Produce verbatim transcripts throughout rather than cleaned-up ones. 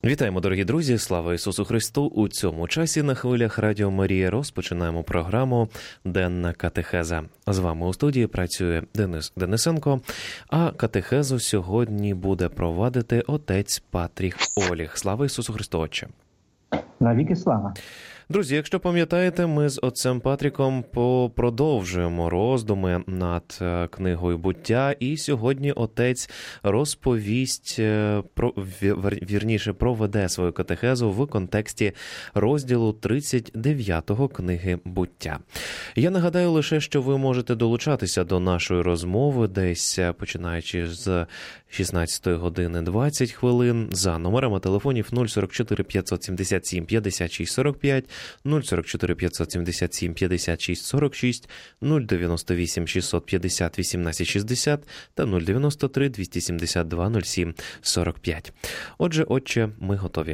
Вітаємо, дорогі друзі! Слава Ісусу Христу! У цьому часі на хвилях Радіо Марія розпочинаємо програму «Денна катехеза». З вами у студії працює Денис Денисенко, а катехезу сьогодні буде провадити отець Патрік Оліх. Слава Ісусу Христу, Отче! Навіки слава! Друзі, якщо пам'ятаєте, ми з отцем Патріком продовжуємо роздуми над книгою «Буття», і сьогодні отець розповість, про, вірніше, проведе свою катехезу в контексті розділу тридцять дев'ятого книги «Буття». Я нагадаю лише, що ви можете долучатися до нашої розмови десь починаючи з шістнадцятої години двадцять хвилин за номерами телефонів нуль сорок чотири п'ятсот сімдесят сім п'ятдесят шість сорок п'ять, нуль сорок чотири п'ятсот сімдесят сім п'ятдесят шість сорок шість, нуль дев'яносто вісім шістсот п'ятдесят вісімнадцять шістдесят та нуль дев'яносто три двісті сімдесят два нуль сім сорок п'ять. Отже, Отче, ми готові.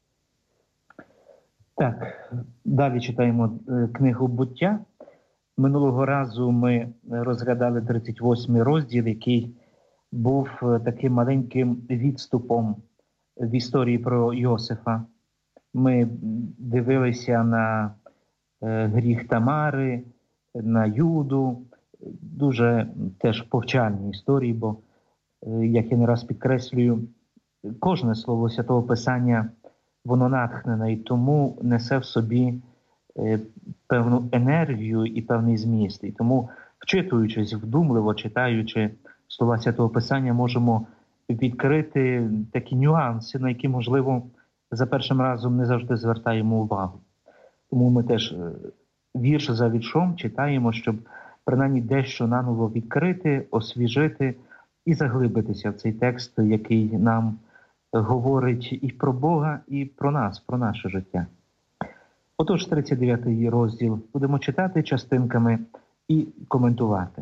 Так, далі читаємо книгу «Буття». Минулого разу ми розглядали тридцять восьмий розділ, який був таким маленьким відступом в історії про Йосифа. Ми дивилися на гріх Тамари, на Юду, дуже теж повчальні історії, бо, як я не раз підкреслюю, кожне слово Святого Писання, воно натхнене і тому несе в собі певну енергію і певний зміст. І тому, вчитуючись, вдумливо читаючи слова Святого Писання, можемо відкрити такі нюанси, на які, можливо, за першим разом не завжди звертаємо увагу. Тому ми теж вірш за віршом читаємо, щоб принаймні дещо наново відкрити, освіжити і заглибитися в цей текст, який нам говорить і про Бога, і про нас, про наше життя. Отож, тридцять дев'ятий розділ будемо читати частинками і коментувати.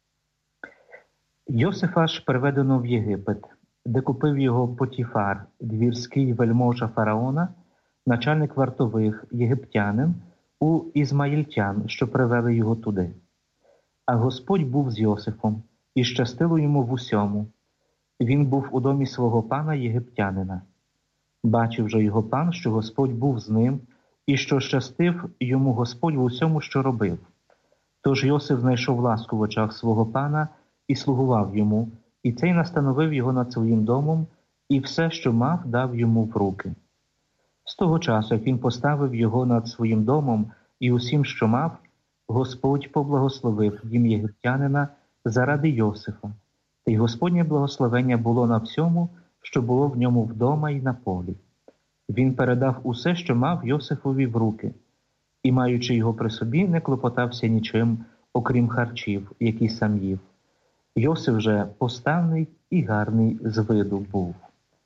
Йосифа ж переведено в Єгипет, де купив його Потіфар, двірський вельможа фараона, начальник вартових, єгиптянин, у ізмаїльтян, що привели його туди. А Господь був з Йосифом, і щастило йому в усьому. Він був у домі свого пана єгиптянина. Бачив же його пан, що Господь був з ним, і що щастив йому Господь в усьому, що робив. Тож Йосиф знайшов ласку в очах свого пана і слугував йому, і цей настановив його над своїм домом, і все, що мав, дав йому в руки. З того часу, як він поставив його над своїм домом і усім, що мав, Господь поблагословив дім єгиптянина заради Йосифа. Та й Господнє благословення було на всьому, що було в ньому вдома і на полі. Він передав усе, що мав, Йосифові в руки, і, маючи його при собі, не клопотався нічим, окрім харчів, які сам їв. Йосиф же поставний і гарний з виду був.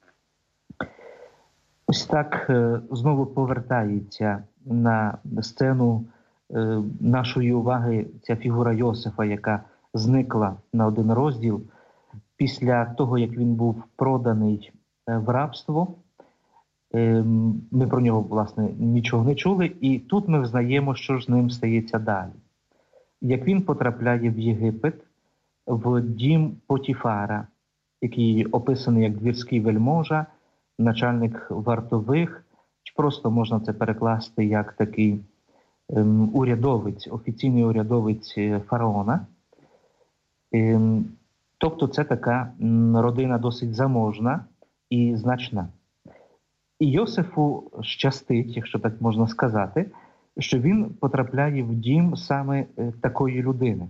Ось так знову повертається на сцену нашої уваги ця фігура Йосифа, яка зникла на один розділ після того, як він був проданий в рабство. Ми про нього, власне, нічого не чули, і тут ми взнаємо, що ж з ним стається далі. Як він потрапляє в Єгипет, в дім Потіфара, який описаний як двірський вельможа, начальник вартових, чи просто можна це перекласти як такий ем, урядовець, офіційний урядовець фараона. Ем, тобто це така родина досить заможна і значна. І Йосифу щастить, якщо так можна сказати, що він потрапляє в дім саме такої людини.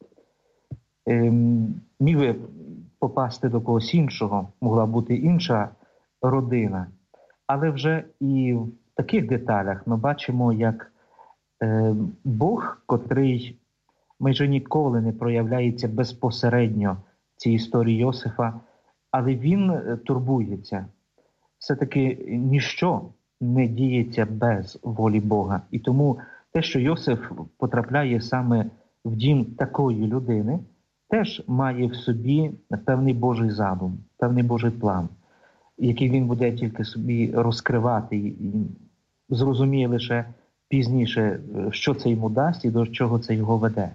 Міг би попасти до когось іншого, могла бути інша родина. Але вже і в таких деталях ми бачимо, як Бог, котрий майже ніколи не проявляється безпосередньо в цій історії Йосифа, але він турбується. Все-таки ніщо не діється без волі Бога. І тому те, що Йосиф потрапляє саме в дім такої людини, теж має в собі певний Божий задум, певний Божий план, який він буде тільки собі розкривати і зрозуміє лише пізніше, що це йому дасть і до чого це його веде.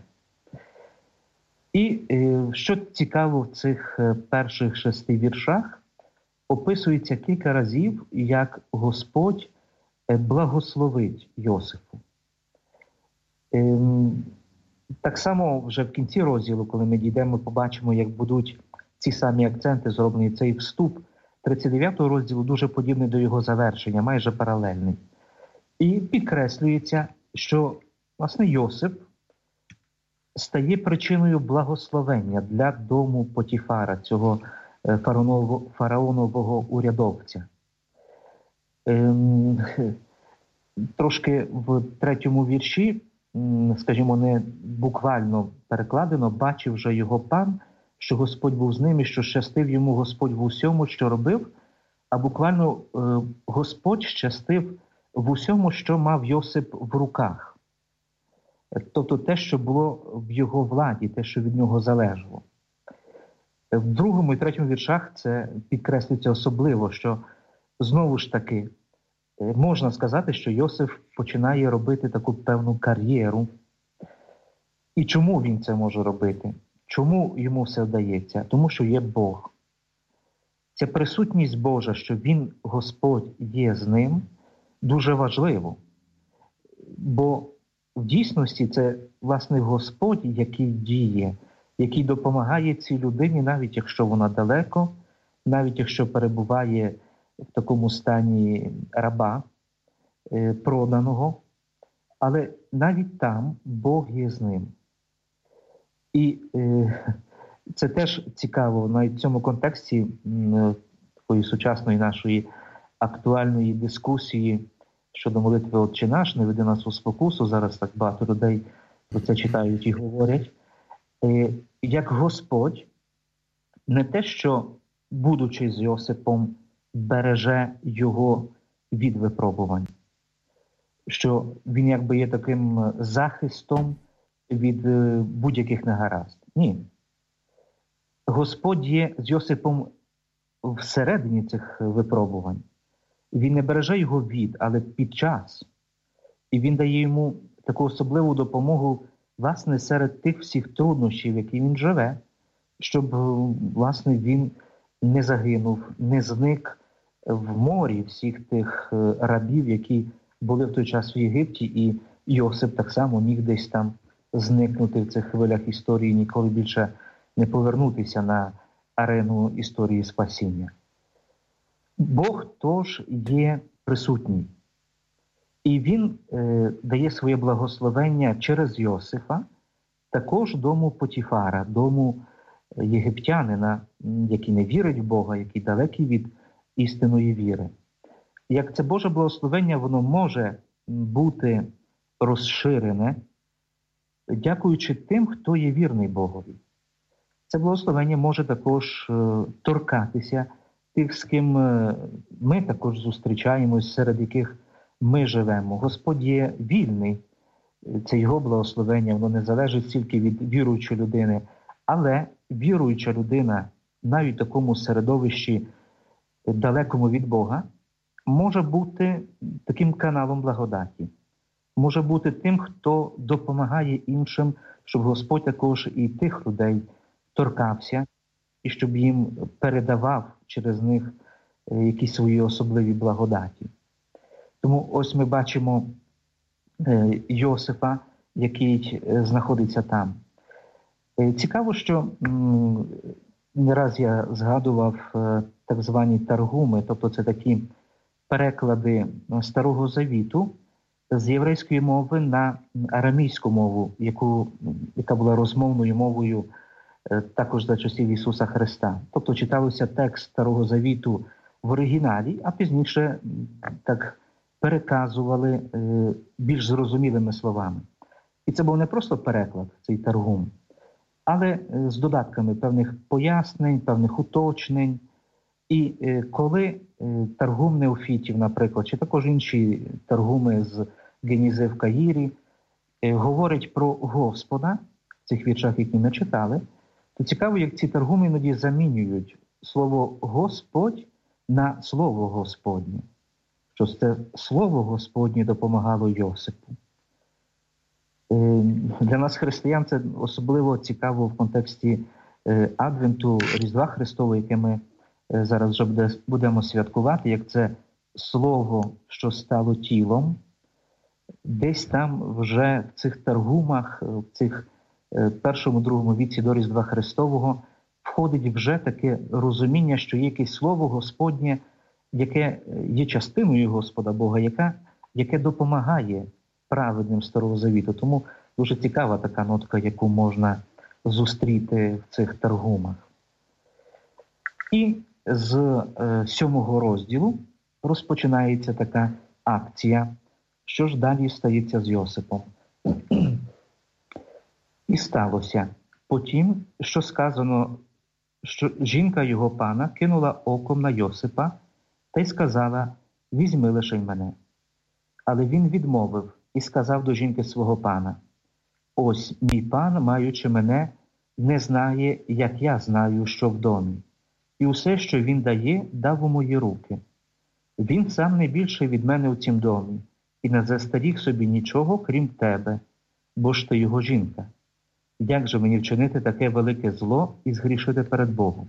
І що цікаво в цих перших шести віршах, описується кілька разів, як Господь благословить Йосифу. Так само вже в кінці розділу, коли ми дійдемо, побачимо, як будуть ці самі акценти зроблені, цей вступ тридцять дев'ятого розділу дуже подібний до його завершення, майже паралельний. І підкреслюється, що, власне, Йосип стає причиною благословення для дому Потіфара, цього фараонового, фараонового урядовця. Ем, трошки в третьому вірші, скажімо, не буквально перекладено, бачив вже його пан, що Господь був з ним і що щастив йому Господь в усьому, що робив, а буквально Господь щастив в усьому, що мав Йосип в руках. Тобто те, що було в його владі, те, що від нього залежало. В другому і третьому віршах це підкреслюється особливо, що знову ж таки можна сказати, що Йосиф починає робити таку певну кар'єру. І чому він це може робити? Чому йому все вдається? Тому що є Бог. Ця присутність Божа, що він, Господь, є з ним, дуже важливо. Бо в дійсності це, власне, Господь, який діє, який допомагає цій людині, навіть якщо вона далеко, навіть якщо перебуває в такому стані раба, проданого, але навіть там Бог є з ним. І е, це теж цікаво, навіть в цьому контексті е, такої сучасної нашої актуальної дискусії щодо молитви «Отче наш», не веди нас у спокусу, зараз так багато людей про це читають і говорять, е, як Господь не те, що, будучи з Йосипом, береже його від випробувань, що він якби є таким захистом від будь-яких негаразд. Ні. Господь є з Йосипом всередині цих випробувань. Він не береже його від, але під час. І він дає йому таку особливу допомогу, власне, серед тих всіх труднощів, які він живе, щоб, власне, він не загинув, не зник в морі всіх тих рабів, які були в той час в Єгипті, і Йосип так само міг десь там зникнути в цих хвилях історії, ніколи більше не повернутися на арену історії спасіння. Бог тож є присутній. І Він е, дає своє благословення через Йосифа, також дому Потіфара, дому єгиптянина, який не вірить в Бога, який далекий від істинної віри. Як це Боже благословення, воно може бути розширене, дякуючи тим, хто є вірний Богові. Це благословення може також е, торкатися тих, з ким е, ми також зустрічаємось, серед яких ми живемо. Господь є вільний. Це Його благословення, воно не залежить тільки від віруючої людини. Але віруюча людина навіть в такому середовищі, далекому від Бога, може бути таким каналом благодаті. Може бути тим, хто допомагає іншим, щоб Господь також і тих людей торкався, і щоб їм передавав через них якісь свої особливі благодаті. Тому ось ми бачимо Йосифа, який знаходиться там. Цікаво, що не раз я згадував так звані таргуми, тобто це такі переклади Старого Завіту з єврейської мови на арамійську мову, яку, яка була розмовною мовою також за часів Ісуса Христа. Тобто читався текст Старого Завіту в оригіналі, а пізніше так переказували більш зрозумілими словами. І це був не просто переклад, цей таргум, але з додатками певних пояснень, певних уточнень. І коли таргум неофітів, наприклад, чи також інші таргуми з Генізи в Каїрі, говорять про Господа, в цих віршах, які ми читали, то цікаво, як ці таргуми іноді замінюють слово «Господь» на слово «Господнє». Що це слово Господнє допомагало Йосипу. Для нас, християн, це особливо цікаво в контексті Адвенту, Різдва Христового, яке ми зараз вже буде, будемо святкувати, як це слово, що стало тілом. Десь там вже в цих таргумах, в цих першому, другому віці до Різдва Христового входить вже таке розуміння, що є якесь слово Господнє, яке є частиною Господа Бога, яка, яке допомагає праведним Старого Завіту. Тому дуже цікава така нотка, яку можна зустріти в цих таргумах. І з е, сьомого розділу розпочинається така акція, що ж далі стається з Йосипом. І сталося потім, що сказано, що жінка його пана кинула оком на Йосипа та й сказала: «Візьми лишень мене». Але він відмовив і сказав до жінки свого пана: «Ось мій пан, маючи мене, не знає, як я знаю, що в домі, і усе, що він дає, дав у мої руки. Він сам не більше від мене у цім домі, і не застеріг собі нічого, крім тебе, бо ж ти його жінка. Як же мені вчинити таке велике зло і згрішити перед Богом?»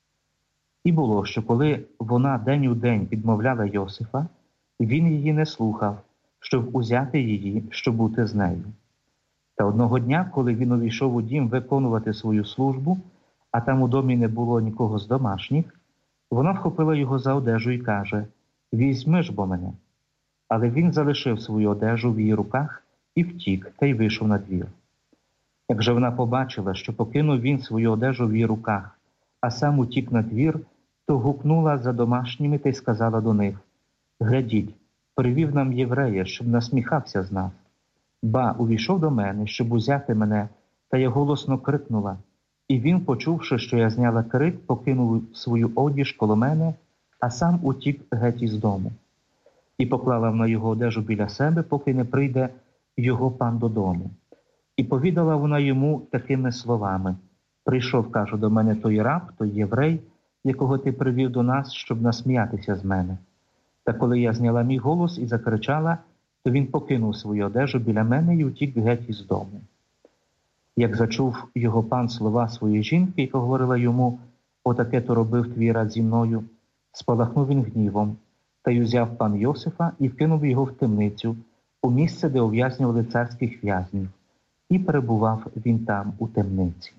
І було, що коли вона день у день відмовляла Йосифа, він її не слухав, щоб узяти її, щоб бути з нею. Та одного дня, коли він увійшов у дім виконувати свою службу, а там у домі не було нікого з домашніх, вона вхопила його за одежу і каже: «Візьми ж бо мене». Але він залишив свою одежу в її руках і втік, та й вийшов на двір. Як же вона побачила, що покинув він свою одежу в її руках, а сам утік на двір, то гукнула за домашніми та й сказала до них: «Глядіть, привів нам єврея, щоб насміхався з нас. Ба, увійшов до мене, щоб узяти мене, та я голосно крикнула. І він, почувши, що я зняла крик, покинув свою одіж коло мене, а сам утік геть із дому. І поклала вона його одежу біля себе, поки не прийде його пан додому. І повідала вона йому такими словами: «Прийшов, кажу, до мене той раб, той єврей, якого ти привів до нас, щоб насміятися з мене. Та коли я зняла мій голос і закричала, то він покинув свою одежу біля мене і утік геть із дому». Як зачув його пан слова своєї жінки, яка говорила йому: «Отаке то робив твій рад зі мною», спалахнув він гнівом, та й узяв пан Йосифа і вкинув його в темницю, у місце, де ув'язнювали царських в'язнів, і перебував він там у темниці.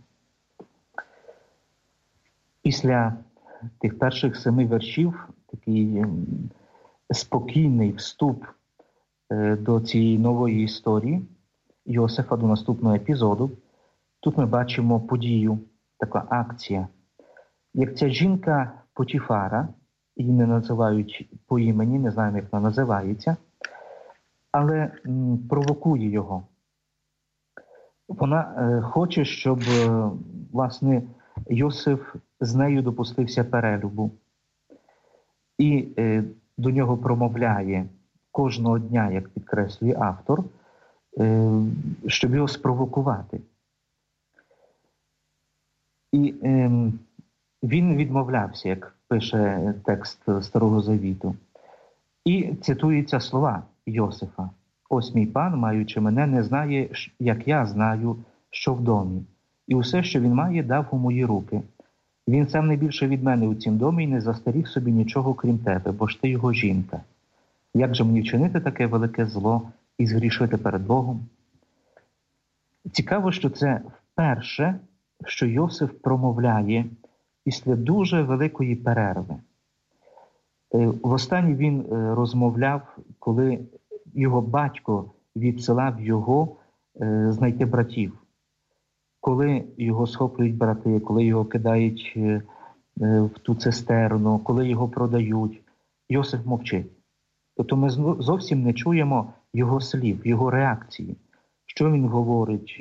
Після тих перших семи віршів такий спокійний вступ до цієї нової історії Йосифа, до наступного епізоду. Тут ми бачимо подію, така акція. Як ця жінка Потіфара, її не називають по імені, не знаємо, як вона називається, але м, провокує його. Вона е, хоче, щоб, е, власне, Йосиф з нею допустився перелюбу. І е, до нього промовляє кожного дня, як підкреслює автор, е, щоб його спровокувати. І е, він відмовлявся, як пише текст Старого Завіту. І цитуються слова Йосифа: «Ось мій пан, маючи мене, не знає, як я знаю, що в домі. І усе, що він має, дав у мої руки. Він сам не більше від мене у цім домі і не застеріг собі нічого, крім тебе, бо ж ти його жінка. Як же мені вчинити таке велике зло і згрішити перед Богом?» Цікаво, що це вперше, що Йосиф промовляє після дуже великої перерви. Востаннє він розмовляв, коли його батько відсилав його знайти братів. Коли його схоплюють брати, коли його кидають в ту цистерну, коли його продають, Йосиф мовчить. Тобто ми зовсім не чуємо його слів, його реакції. Що він говорить,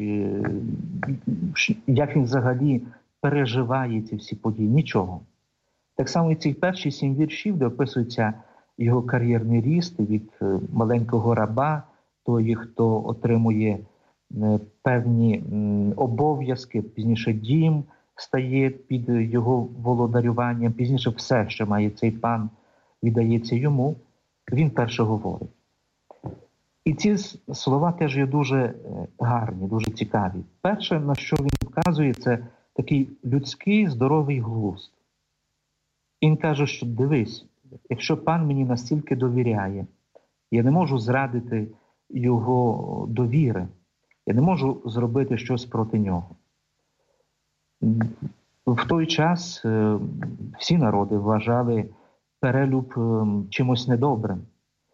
як він взагалі переживає ці всі події. Нічого. Так само і ці перші сім віршів, де описується його кар'єрний ріст від маленького раба, той, хто отримує певні обов'язки, пізніше дім стає під його володарюванням, пізніше все, що має цей пан, віддається йому, він перше говорить. І ці слова теж є дуже гарні, дуже цікаві. Перше, на що він вказує, це такий людський здоровий глузд. Він каже, що дивись, якщо пан мені настільки довіряє, я не можу зрадити його довіри, я не можу зробити щось проти нього. В той час всі народи вважали перелюб чимось недобрим.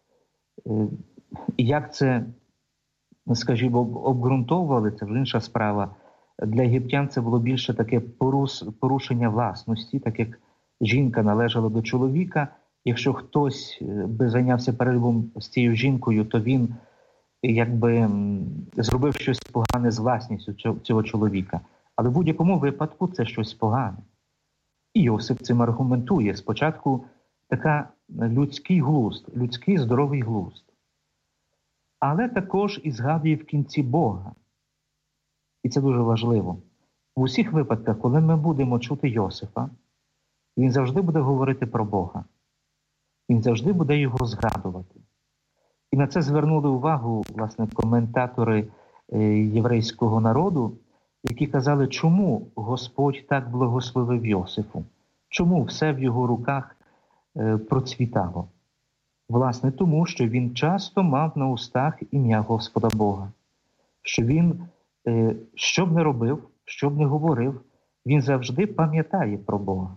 І як це, скажімо, обґрунтовували, це вже інша справа. Для єгиптян це було більше таке порушення власності, так як жінка належала до чоловіка. Якщо хтось би зайнявся перелюбом з цією жінкою, то він якби зробив щось погане з власністю цього чоловіка. Але в будь-якому випадку це щось погане. І Йосип цим аргументує. Спочатку така людський глузд, людський здоровий глузд. Але також і згадує в кінці Бога. І це дуже важливо. В усіх випадках, коли ми будемо чути Йосифа, він завжди буде говорити про Бога. Він завжди буде його згадувати. І на це звернули увагу, власне, коментатори єврейського народу, які казали, чому Господь так благословив Йосифу? Чому все в його руках процвітало? Власне, тому, що він часто мав на устах ім'я Господа Бога. Що він, що б не робив, що б не говорив, він завжди пам'ятає про Бога.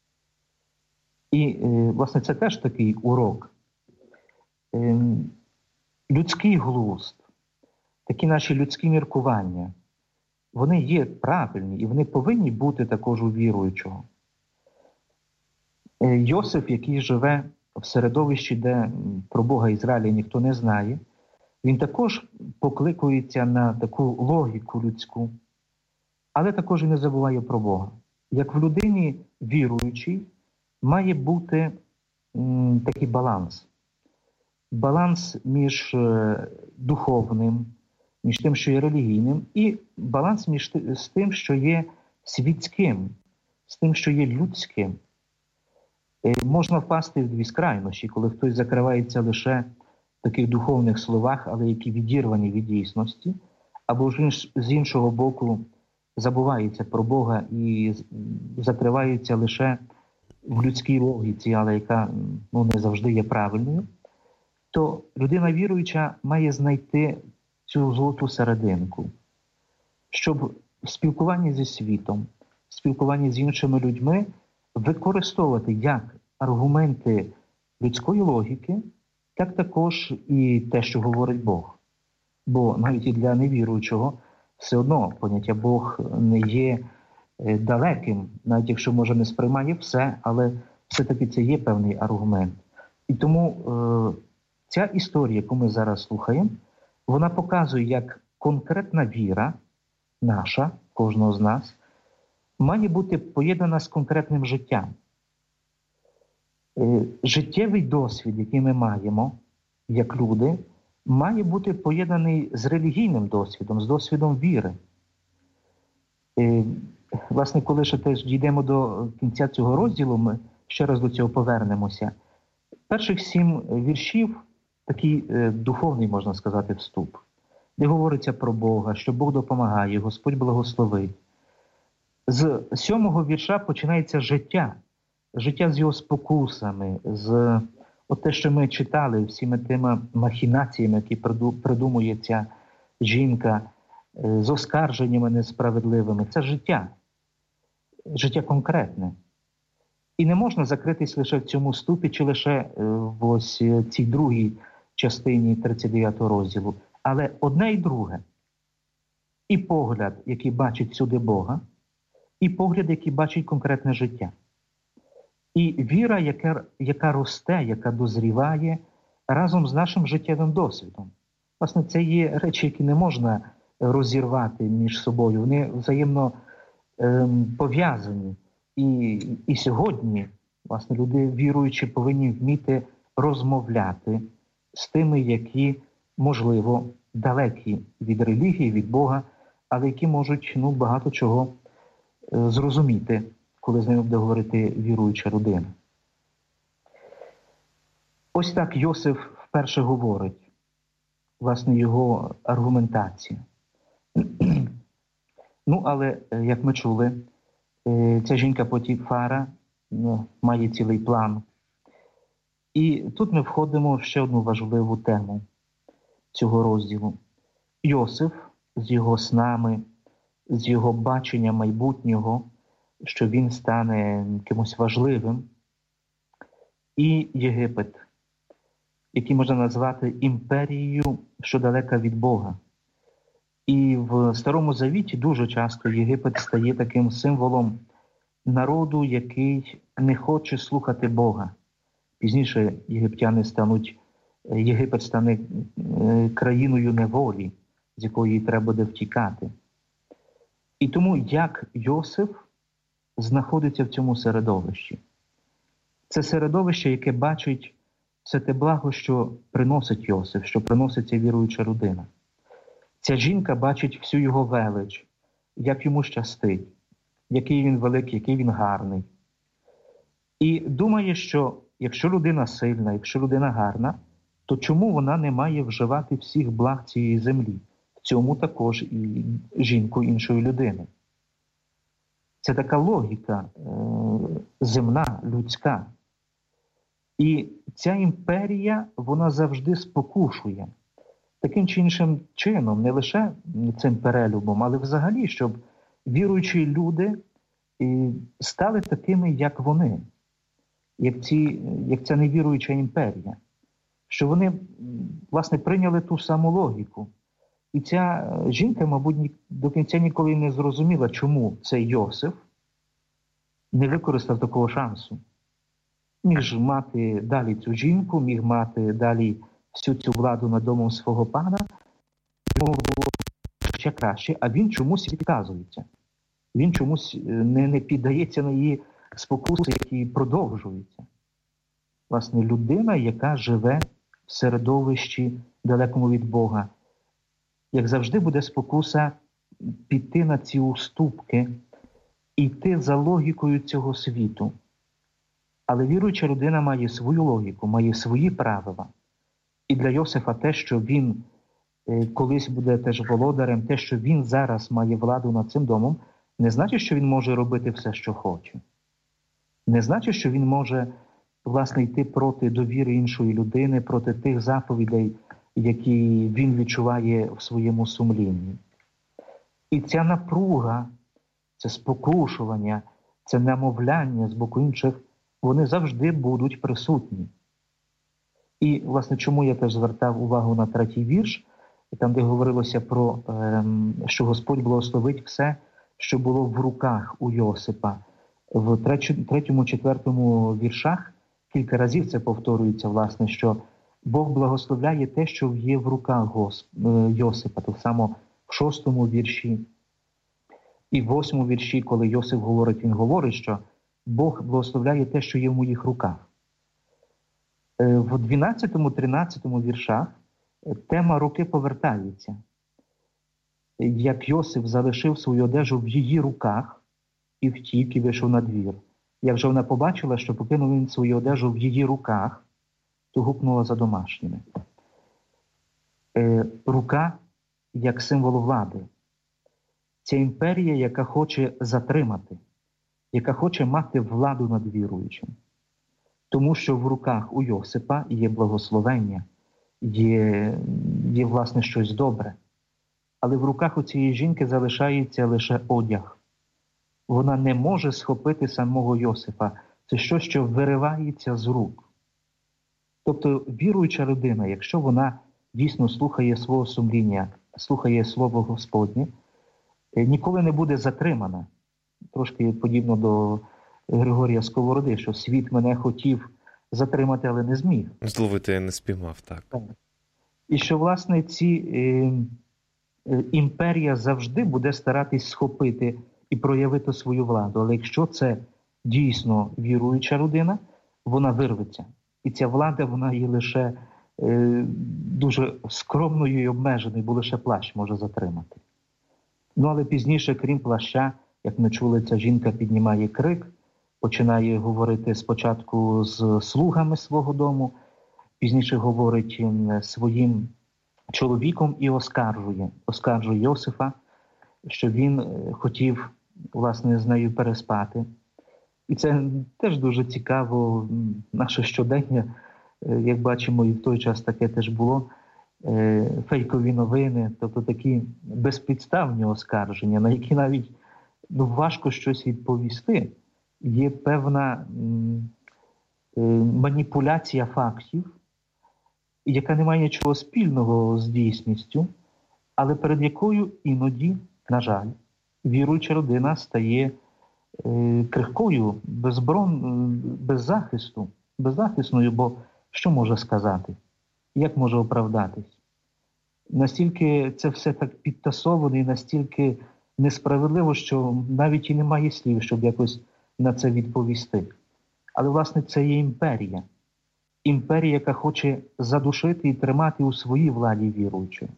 І, власне, це теж такий урок. Людський глузд, такі наші людські міркування, вони є правильні і вони повинні бути також у віруючого. Йосиф, який живе в середовищі, де про Бога Ізраїля ніхто не знає, він також покликується на таку логіку людську, але також і не забуває про Бога. Як в людині віруючій має бути м, такий баланс. Баланс між е, духовним, між тим, що є релігійним, і баланс між з тим, що є світським, з тим, що є людським. Е, можна впасти в дві скрайнощі, коли хтось закривається лише в таких духовних словах, але які відірвані від дійсності, або ж з іншого боку забувається про Бога і закривається лише в людській логіці, але яка ну, не завжди є правильною, то людина віруюча має знайти цю золоту серединку, щоб в спілкуванні зі світом, в спілкуванні з іншими людьми використовувати як аргументи людської логіки, так також і те, що говорить Бог. Бо навіть і для невіруючого все одно поняття Бог не є далеким, навіть якщо, може, не сприймає все, але все-таки це є певний аргумент. І тому е, ця історія, яку ми зараз слухаємо, вона показує, як конкретна віра наша, кожного з нас, має бути поєднана з конкретним життям. Е, життєвий досвід, який ми маємо, як люди, має бути поєднаний з релігійним досвідом, з досвідом віри. Е, Власне, коли ще теж дійдемо до кінця цього розділу, ми ще раз до цього повернемося. Перших сім віршів такий е, духовний, можна сказати, вступ, де говориться про Бога, що Бог допомагає, Господь благословить. З сьомого вірша починається життя, життя з його спокусами, з от те, що ми читали, всіми тими махінаціями, які придумує ця жінка, з оскарженнями несправедливими. Це життя. Життя конкретне. І не можна закритись лише в цьому ступі, чи лише в ось цій другій частині тридцять дев'ятого розділу. Але одне і друге. І погляд, який бачить сюди Бога, і погляд, який бачить конкретне життя. І віра, яка, яка росте, яка дозріває разом з нашим життєвим досвідом. Власне, це є речі, які не можна розірвати між собою. Вони взаємно ем, пов'язані. І, і сьогодні, власне, люди віруючі повинні вміти розмовляти з тими, які, можливо, далекі від релігії, від Бога, але які можуть ну, багато чого е, зрозуміти, коли з ними буде говорити віруюча людина. Ось так Йосиф вперше говорить, власне, його аргументація. Ну, але, як ми чули, ця жінка Потіфара ну, має цілий план. І тут ми входимо в ще одну важливу тему цього розділу. Йосиф з його снами, з його бачення майбутнього, що він стане кимось важливим, і Єгипет, який можна назвати імперією, що далека від Бога. І в Старому Завіті дуже часто Єгипет стає таким символом народу, який не хоче слухати Бога. Пізніше єгиптяни стануть, Єгипет стане країною неволі, з якої треба буде втікати. І тому як Йосиф знаходиться в цьому середовищі? Це середовище, яке бачить все те благо, що приносить Йосиф, що приносить ця віруюча людина. Ця жінка бачить всю його велич, як йому щастить, який він великий, який він гарний. І думає, що якщо людина сильна, якщо людина гарна, то чому вона не має вживати всіх благ цієї землі? В цьому також і жінку іншої людини. Це така логіка е- земна, людська. І ця імперія, вона завжди спокушує. Таким чи іншим чином, не лише цим перелюбом, але взагалі, щоб віруючі люди стали такими, як вони, як, ці, як ця невіруюча імперія. Що вони, власне, прийняли ту саму логіку. І ця жінка, мабуть, до кінця ніколи не зрозуміла, чому цей Йосиф не використав такого шансу. Міг ж мати далі цю жінку, міг мати далі всю цю владу над домом свого пана, йому було ще краще, а він чомусь відказується. Він чомусь не, не піддається на її спокуси, які продовжуються. Власне, людина, яка живе в середовищі далекому від Бога, як завжди буде спокуса піти на ці уступки, йти за логікою цього світу. Але віруюча людина має свою логіку, має свої правила. І для Йосифа те, що він е, колись буде теж володарем, те, що він зараз має владу над цим домом, не значить, що він може робити все, що хоче. Не значить, що він може, власне, йти проти довіри іншої людини, проти тих заповідей, які він відчуває в своєму сумлінні. І ця напруга, це спокушування, це намовляння з боку інших, вони завжди будуть присутні. І, власне, чому я теж звертав увагу на третій вірш, там, де говорилося про, ем, що Господь благословить все, що було в руках у Йосипа. В третьому, четвертому віршах кілька разів це повторюється, власне, що Бог благословляє те, що є в руках Госп... Йосипа. Так само в шостому вірші і в восьмому вірші, коли Йосип говорить, він говорить, що Бог благословляє те, що є в моїх руках. В дванадцятому-тринадцятому віршах тема руки повертається. Як Йосип залишив свою одежу в її руках і втік, і вийшов на двір. Як вже вона побачила, що покинув він свою одежу в її руках, то гукнула за домашніми. Е, рука як символ влади. Ця імперія, яка хоче затримати, яка хоче мати владу над віруючим. Тому що в руках у Йосипа є благословення, є, є власне, щось добре. Але в руках у цієї жінки залишається лише одяг. Вона не може схопити самого Йосипа. Це щось, що виривається з рук. Тобто віруюча людина, якщо вона дійсно слухає свого сумління, слухає Слово Господнє, ніколи не буде затримана. Трошки подібно до Григорія Сковороди, що світ мене хотів затримати, але не зміг. Зловити я не спіймав, так. так. І що, власне, ці е, е, імперія завжди буде старатись схопити і проявити свою владу. Але якщо це дійсно віруюча людина, вона вирветься. І ця влада, вона є лише е, дуже скромною і обмеженою, бо лише плащ може затримати. Ну, але пізніше, крім плаща, як ми чули, ця жінка піднімає крик, починає говорити спочатку з слугами свого дому, пізніше говорить своїм чоловіком і оскаржує. Оскаржує Йосифа, що він хотів, власне, з нею переспати. І це теж дуже цікаво, наше щодення, як бачимо, і в той час таке теж було, фейкові новини, тобто такі безпідставні оскарження, на які навіть ну, важко щось відповісти. Є певна маніпуляція фактів, яка не має нічого спільного з дійсністю, але перед якою іноді, на жаль, віруюча людина стає е, крихкою, безборон, без захисту, беззахисною, бо що може сказати? Як може оправдатись? Настільки це все так підтасовано і настільки несправедливо, що навіть і немає слів, щоб якось на це відповісти. Але, власне, це є імперія. Імперія, яка хоче задушити і тримати у своїй владі віруючих.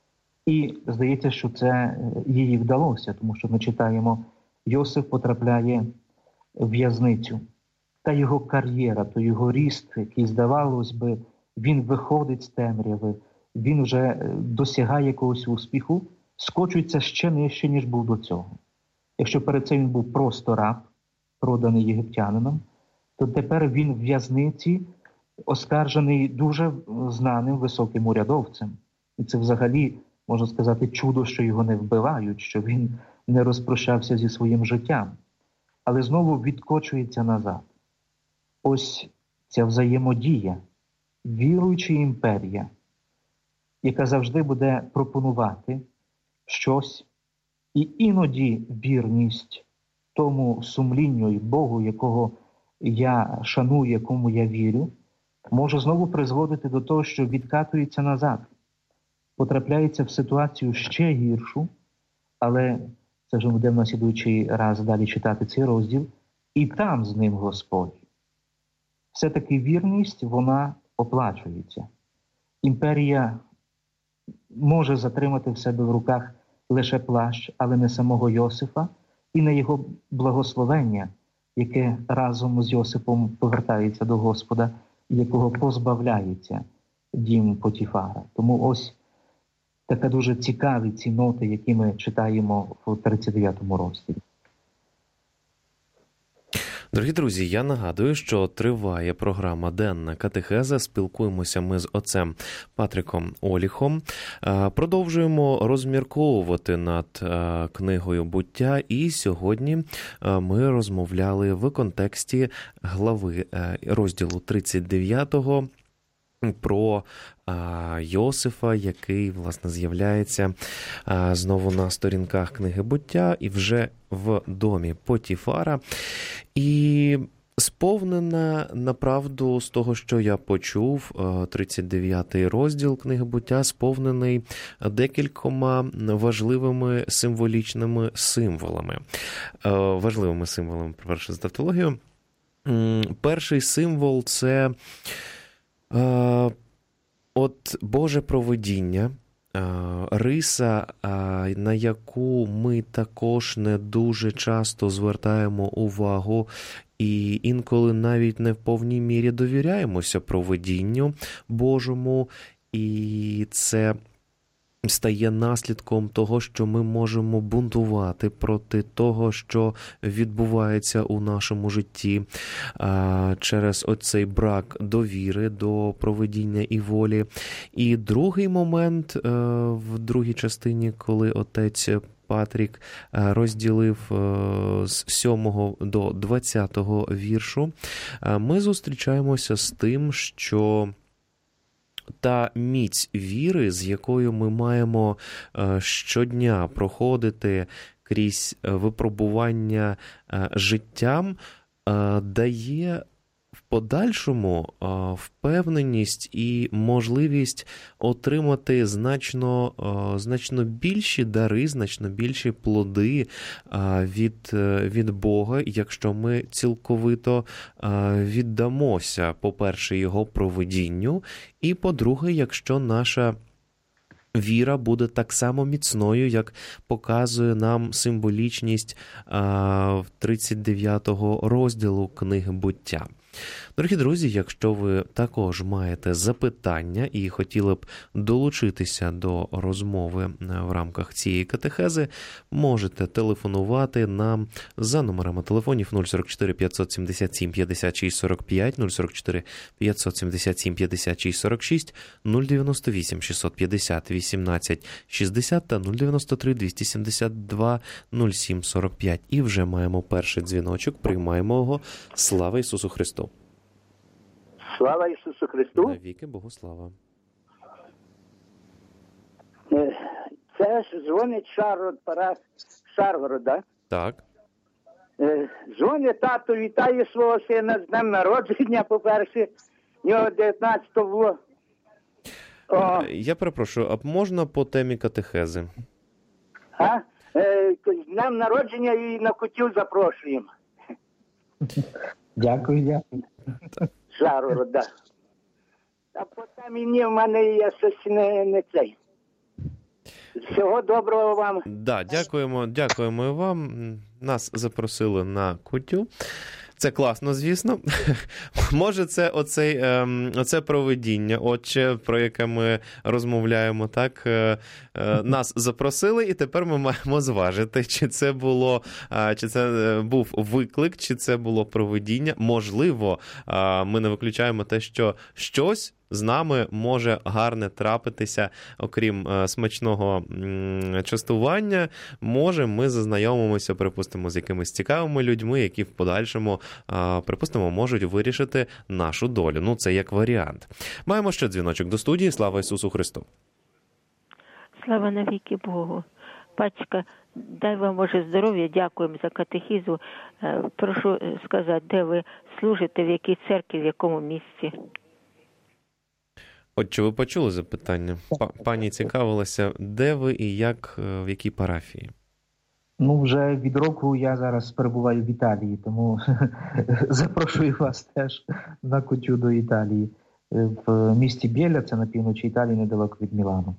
І здається, що це їй вдалося, тому що ми читаємо, Йосиф потрапляє в в'язницю. Та його кар'єра, то його ріст, який, здавалось би, він виходить з темряви, він вже досягає якогось успіху, скочується ще нижче, ніж був до цього. Якщо перед цим він був просто раб, проданий єгиптянином, то тепер він в в'язниці, оскаржений дуже знаним високим урядовцем. І це взагалі, можна сказати, чудо, що його не вбивають, що він не розпрощався зі своїм життям. Але знову відкочується назад. Ось ця взаємодія, віруюча імперія, яка завжди буде пропонувати щось, і іноді вірність тому сумлінню і Богу, якого я шаную, якому я вірю, може знову призводити до того, що відкатується назад, потрапляється в ситуацію ще гіршу, але це вже будемо на слідуючий раз далі читати цей розділ, і там з ним Господь. Все-таки вірність, вона оплачується. Імперія може затримати в себе в руках лише плащ, але не самого Йосифа, і не його благословення, яке разом з Йосипом повертається до Господа, якого позбавляється дім Потіфара. Тому ось така дуже цікаві ці ноти, які ми читаємо в тридцять дев'ятому розділі. Дорогі друзі, я нагадую, що триває програма «Денна катехеза». Спілкуємося ми з отцем Патриком Оліхом. Продовжуємо розмірковувати над книгою «Буття». І сьогодні ми розмовляли в контексті глави розділу тридцять дев'ятого про Йосифа, який, власне, з'являється знову на сторінках книги «Буття» і вже в домі Потіфара. І сповнена, направду, з того, що я почув, тридцять дев'ятий розділ книги «Буття» сповнений декількома важливими символічними символами. Важливими символами, по-перше, з тавтологією. Перший символ – це от Боже провидіння, риса, на яку ми також не дуже часто звертаємо увагу і інколи навіть не в повній мірі довіряємося провидінню Божому, і це стає наслідком того, що ми можемо бунтувати проти того, що відбувається у нашому житті через оцей брак довіри до провидіння і волі. І другий момент в другій частині, коли отець Патрік розділив з сьомого до двадцятого віршу, ми зустрічаємося з тим, що та міць віри, з якою ми маємо щодня проходити крізь випробування життям, дає в подальшому впевненість і можливість отримати значно, значно більші дари, значно більші плоди від, від Бога, якщо ми цілковито віддамося, по-перше, Його провидінню, і, по-друге, якщо наша віра буде так само міцною, як показує нам символічність тридцять дев'ятого розділу книги «Буття». Дорогі друзі, якщо ви також маєте запитання і хотіли б долучитися до розмови в рамках цієї катехези, можете телефонувати нам за номерами телефонів нуль сорок чотири п'ятсот сімдесят сім п'ятдесят шість сорок п'ять, нуль сорок чотири п'ятсот сімдесят сім п'ятдесят шість сорок шість, нуль дев'яносто вісім шістсот п'ятдесят вісімнадцять шістдесят та нуль дев'яносто три двісті сімдесят два нуль сім сорок п'ять. І вже маємо перший дзвіночок, приймаємо його. Слава Ісусу Христу! Слава Ісусу Христу! Навіки Богу слава! Це ж дзвонить Шаргород, Парас Шаргорода. Так. Дзвонить тато, вітає свого сина з днем народження, по-перше, в нього дев'ятнадцятого було. О. Я перепрошую, а можна по темі катехези? А? Е, з днем народження і на кутю запрошуємо. Дякую, дякую. Шаргорода. А по темі ні, в мене є щось не, не цей. Всього доброго вам. Да, дякуємо, дякуємо і вам. Нас запросили на кутю. Це класно, звісно. Може, це оцей, ем, оце провидіння, отче, про яке ми розмовляємо, так? Е, е, нас запросили, і тепер ми маємо зважити, чи це було, е, чи це був виклик, чи це було провидіння. Можливо, е, ми не виключаємо те, що щось з нами може гарне трапитися, окрім е, смачного м, частування. Може, ми зазнайомимося, припустимо, з якимись цікавими людьми, які в подальшому, е, припустимо, можуть вирішити нашу долю. Ну, це як варіант. Маємо ще дзвіночок до студії. Слава Ісусу Христу! Слава навіки Богу! Батька, дай вам, Боже, здоров'я, дякуємо за катехізу. Е, прошу сказати, де ви служите, в якій церкві, в якому місці? От чи ви почули запитання? Пані цікавилася, де ви і як, в якій парафії? Ну, вже від року я зараз перебуваю в Італії, тому запрошую вас теж на кутю до Італії. В місті Бєля, це на півночі Італії, недалеко від Мілану.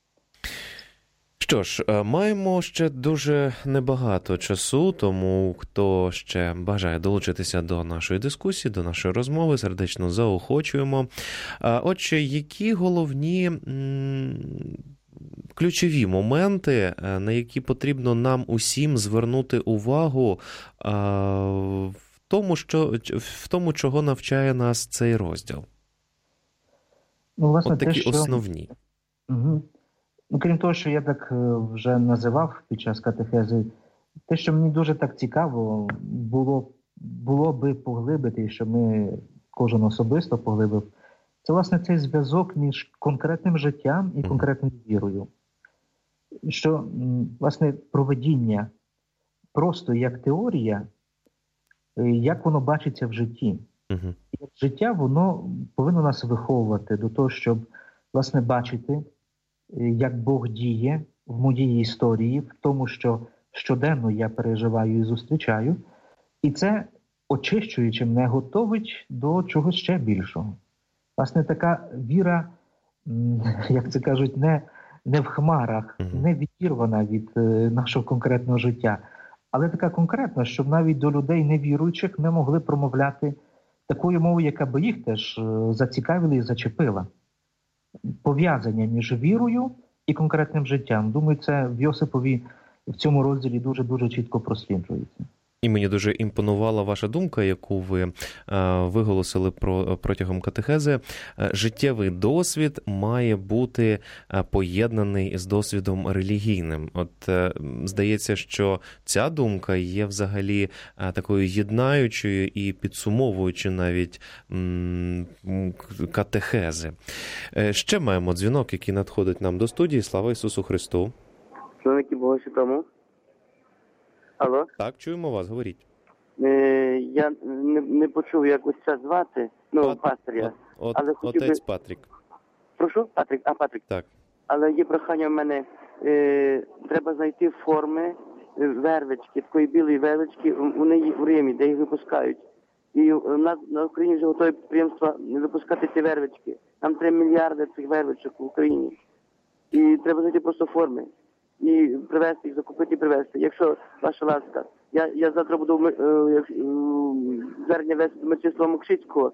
Що ж, маємо ще дуже небагато часу, тому хто ще бажає долучитися до нашої дискусії, до нашої розмови, сердечно заохочуємо. Отже, які головні ключові моменти, на які потрібно нам усім звернути увагу в тому, що, в тому, чого навчає нас цей розділ? Ну, власне, от такі те, що... основні. Угу. Ну, крім того, що я так вже називав під час катехези, те, що мені дуже так цікаво було, було би поглибити, що ми кожен особисто поглибив, це, власне, цей зв'язок між конкретним життям і конкретною вірою. Що, власне, провидіння просто як теорія, як воно бачиться в житті. Uh-huh. Як життя, воно повинно нас виховувати до того, щоб, власне, бачити, як Бог діє в моїй історії, в тому, що щоденно я переживаю і зустрічаю. І це, очищуючи, мене готовить до чогось ще більшого. Власне, така віра, як це кажуть, не, не в хмарах, не відірвана від нашого конкретного життя, але така конкретна, щоб навіть до людей невіруючих ми могли промовляти такою мовою, яка би їх теж зацікавила і зачепила. Пов'язання між вірою і конкретним життям. Думаю, це в Йосипові в цьому розділі дуже-дуже чітко просліджується. І мені дуже імпонувала ваша думка, яку ви е, виголосили про, протягом катехези. Життєвий досвід має бути поєднаний з досвідом релігійним. От е, здається, що ця думка є взагалі е, такою єднаючою і підсумовуючою навіть м, катехези. Е, ще маємо дзвінок, який надходить нам до студії. Слава Ісусу Христу! Слава Богу Святому! Алло? Так, чуємо вас, говоріть. Е, я не, не почув, як ось це звати, ну, Пат... пастор я. От, от, Але хотів отець би... Патрік. Прошу? Патрік, а, Патрік. Так. Але є прохання в мене, е, треба знайти форми вервички, такої білої вервички, вони є в Римі, де їх випускають. І у нас на Україні вже готові підприємства не випускати ці вервички. Нам три мільярди цих вервичок в Україні. І треба знайти просто форми. І привезти їх, закупити і привезти. Якщо ваша ласка, я, я завтра буду е, звернення вести до Мечислава Мокшицького,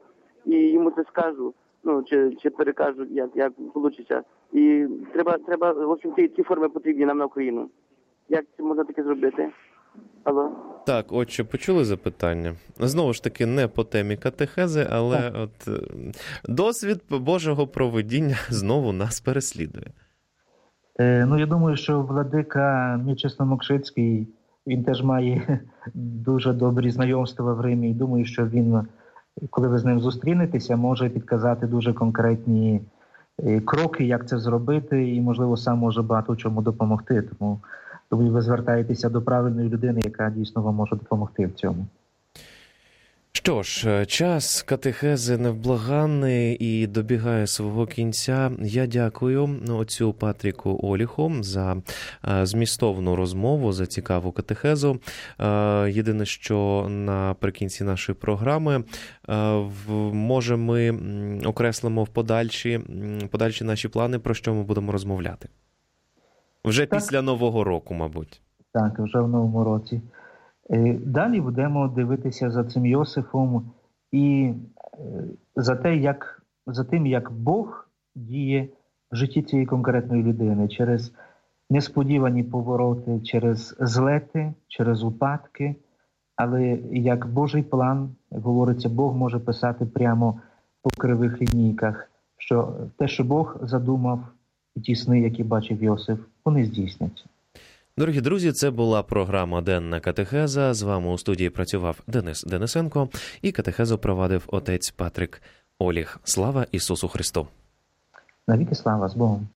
і йому це скажу, ну, чи, чи перекажу, як, як вийде. І треба, треба, в общем, ці, ці форми потрібні нам на Україну. Як це можна таке зробити? Алло? Так, отче, почули запитання? Знову ж таки, не по темі катехези, але от е, досвід Божого провидіння знову нас переслідує. Е, ну, я думаю, що владика Мічеслав Мокшицький, він теж має дуже добрі знайомства в Римі. І думаю, що він, коли ви з ним зустрінетеся, може підказати дуже конкретні е, кроки, як це зробити, і, можливо, сам може багато чому допомогти. Тому, думаю, ви звертаєтеся до правильної людини, яка дійсно вам може допомогти в цьому. Що ж, час катехези невблаганний і добігає свого кінця. Я дякую отцю Патріку Оліху за змістовну розмову, за цікаву катехезу. Єдине, що наприкінці нашої програми, може, ми окреслимо в подальші, подальші наші плани, про що ми будемо розмовляти. Вже так. Після Нового року, мабуть. Так, вже в Новому році. Далі будемо дивитися за цим Йосифом і за те, як, за тим, як Бог діє в житті цієї конкретної людини через несподівані повороти, через злети, через упадки, але як Божий план, як говориться, Бог може писати прямо по кривих лінійках, що те, що Бог задумав, і ті сни, які бачив Йосиф, вони здійсняться. Дорогі друзі, це була програма «Денна катехеза». З вами у студії працював Денис Денисенко і катехезу провадив отець Патрик Оліх. Слава Ісусу Христу! Навіки слава, з Богом!